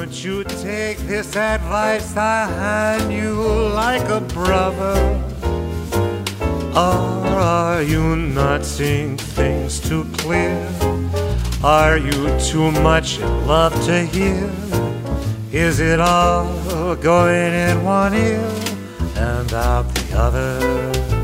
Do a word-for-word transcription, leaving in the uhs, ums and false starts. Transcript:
Won't you take this advice I hand you like a brother? Or are you not seeing things too clear? Are you too much in love to hear? Is it all going in one ear and out the other?